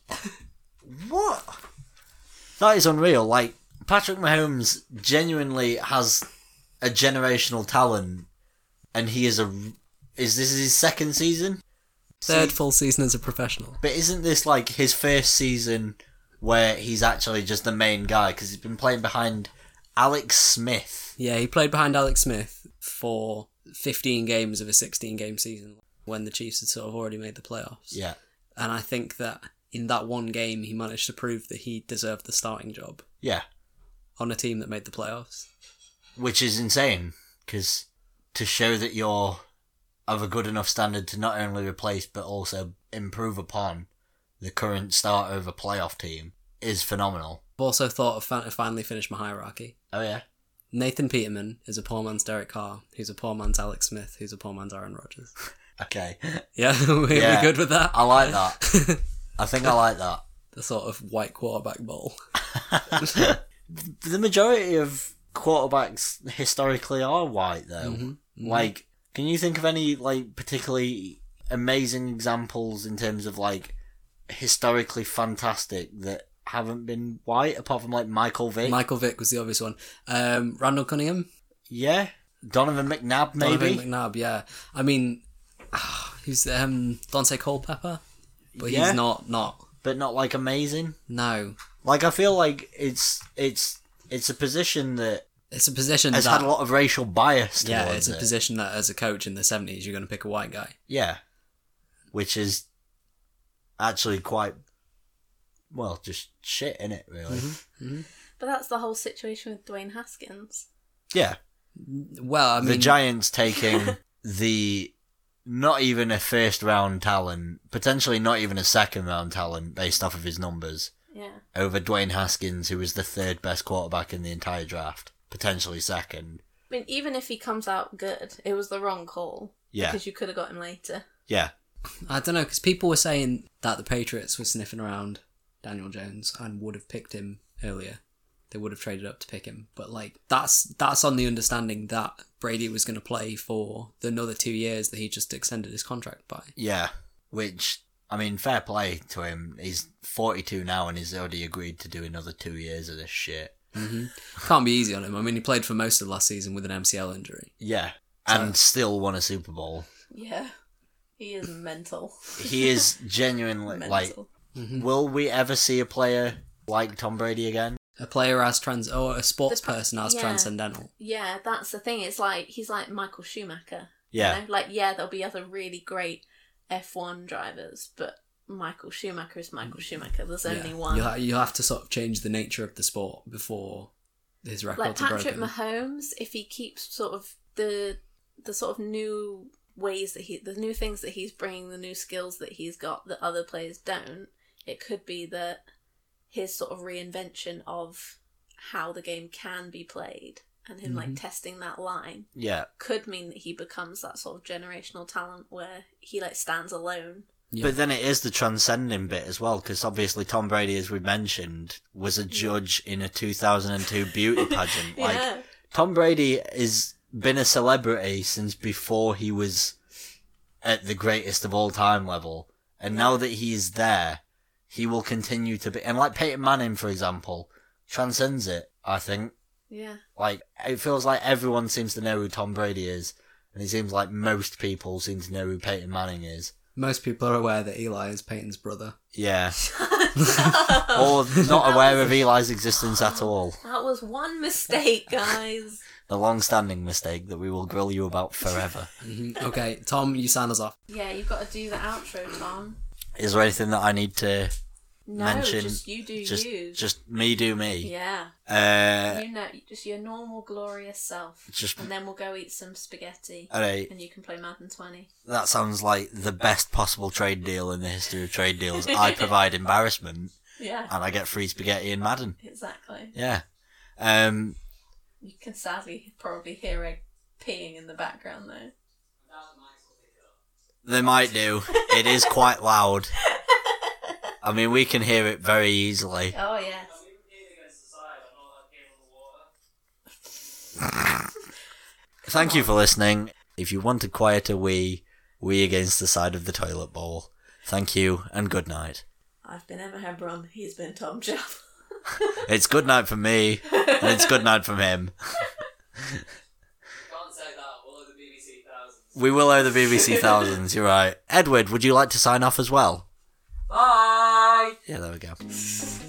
What? That is unreal. Like, Patrick Mahomes genuinely has a generational talent, and he is a... Is this his second season? Third See- full season as a professional. But isn't this like his first season where he's actually just the main guy? Because he's been playing behind Alex Smith. Yeah, he played behind Alex Smith for fifteen games of a sixteen game season when the Chiefs had sort of already made the playoffs. Yeah. And I think that in that one game, he managed to prove that he deserved the starting job Yeah. on a team that made the playoffs. Which is insane, because to show that you're of a good enough standard to not only replace but also improve upon the current starter of a playoff team is phenomenal. I've also thought of fin- finally finished my hierarchy. Oh yeah? Nathan Peterman is a poor man's Derek Carr, who's a poor man's Alex Smith, who's a poor man's Aaron Rodgers. Okay. Yeah, we're Yeah. good with that? I like that. I think I like that. The sort of white quarterback bowl. The majority of quarterbacks historically are white, though. Mhm, mhm. Like, can you think of any like particularly amazing examples in terms of like historically fantastic that haven't been white, apart from like Michael Vick? Michael Vick was the obvious one. Um, Randall Cunningham? Yeah, Donovan McNabb, maybe. Donovan McNabb, yeah. I mean, who's um, Dante Culpepper? But Yeah. he's not, not but not like amazing. No. Like I feel like it's it's it's a position that It's a position has that... had a lot of racial bias towards Yeah, it's a it. position that as a coach in the seventies, you're going to pick a white guy. Yeah. Which is actually quite, well, just shit, innit, really? Mm-hmm. Mm-hmm. But that's the whole situation with Dwayne Haskins. Yeah. Well, I mean... The Giants taking the... Not even a first round talent, potentially not even a second round talent based off of his numbers, Yeah. over Dwayne Haskins, who was the third best quarterback in the entire draft, potentially second. I mean, even if he comes out good, it was the wrong call. Yeah. Because you could have got him later. Yeah. I don't know, because people were saying that the Patriots were sniffing around Daniel Jones and would have picked him earlier. They would have traded up to pick him. But, like, that's that's on the understanding that Brady was going to play for the another two years that he just extended his contract by. Yeah. Which, I mean, fair play to him. He's forty-two now and he's already agreed to do another two years of this shit. Mm-hmm. Can't be easy on him. I mean, he played for most of last season with an M C L injury. Yeah. So- And still won a Super Bowl. Yeah. He is mental. He is genuinely, like, mental. Mm-hmm. will we ever see a player like Tom Brady again? A player as trans... or a sports The pa- person as yeah. transcendental. Yeah, that's the thing. It's like, he's like Michael Schumacher. Yeah. You know? Like, yeah, there'll be other really great F one drivers, but Michael Schumacher is Michael Schumacher. There's only Yeah. one. You'll, ha- you'll have to sort of change the nature of the sport before his Like records are Patrick broken. Mahomes, if he keeps sort of the the sort of new ways that he, the new things that he's bringing, the new skills that he's got that other players don't, it could be that his sort of reinvention of how the game can be played and him Mhm. like testing that line Yeah. could mean that he becomes that sort of generational talent where he like stands alone. Yeah. But then it is the transcending bit as well, because obviously Tom Brady, as we mentioned, was a judge in a two thousand two beauty pageant. Like, Yeah. Tom Brady has been a celebrity since before he was at the greatest of all time level. And now that he's there, he will continue to be. And like Peyton Manning, for example, transcends it, I think. Yeah. Like, it feels like everyone seems to know who Tom Brady is. And it seems like most people seem to know who Peyton Manning is. Most people are aware that Eli is Peyton's brother. Yeah. Or not aware of Eli's existence at all. That was one mistake, guys. The long-standing mistake that we will grill you about forever. hmm Okay, Tom, you sign us off. Yeah, you've got to do the outro, Tom. Is there anything that I need to No, mention? just you do just, you. just me do me. Yeah. Uh, You know, just your normal glorious self. just And then we'll go eat some spaghetti. alright. And you can play Madden twenty. That sounds like the best possible trade deal in the history of trade deals. I provide embarrassment, Yeah, and I get free spaghetti in Madden. exactly. Yeah. Um. You can sadly probably hear Egg peeing in the background though. They might do. It is quite loud. I mean, we can hear it very easily. Oh yes. Thank you for listening. If you want a quieter wee, wee against the side of the toilet bowl. Thank you, and good night. I've been Emma Hebron, he's been Tom Chappell. It's good night from me, and it's good night from him. Can't say that, we'll owe the B B C thousands. We will owe the B B C thousands, you're right. Edward, would you like to sign off as well? Bye! Yeah, there we go.